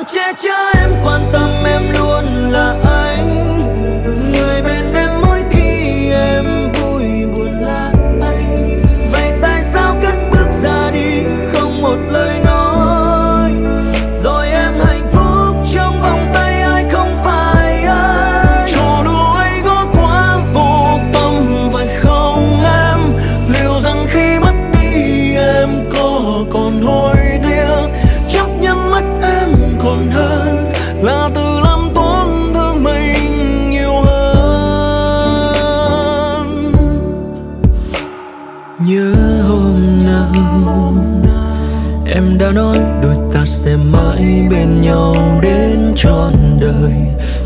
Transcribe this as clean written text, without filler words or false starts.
che chở em, quan tâm em luôn là anh. Người bên em mỗi khi em vui buồn là anh. Vậy tại sao cất bước ra đi không một lời nói, rồi em hạnh phúc trong vòng tay ai không phải anh. Trò đùa ấy có quá vô tâm phải không em? Liệu rằng khi mất đi em có còn hối tiếc? Chấp nhận mất em còn hơn là tự làm tổn thương mình nhiều hơn. Nhớ hôm nào em đã nói đôi ta sẽ mãi bên nhau đến trọn đời.